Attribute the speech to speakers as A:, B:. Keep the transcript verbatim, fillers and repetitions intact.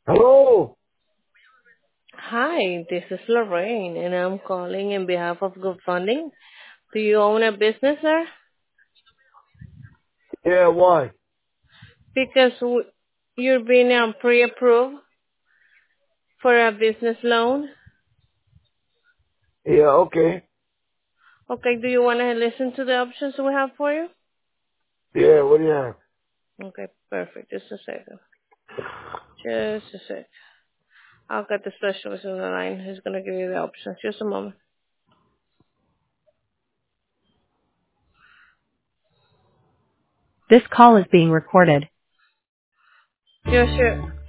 A: Hello?
B: Hi, this is Lorraine, and I'm calling in behalf of Good Funding. Do you own a business, sir?
A: Yeah, why?
B: Because w- you're being um, pre-approved for a business loan.
A: Yeah, okay.
B: Okay, do you want to listen to the options we have for you?
A: Yeah, what do you have?
B: Okay, perfect. Just a second. Just a sec. I'll get the specialist on the line. He's going to give you the options. Just a moment. This call is being recorded. Yes, sure.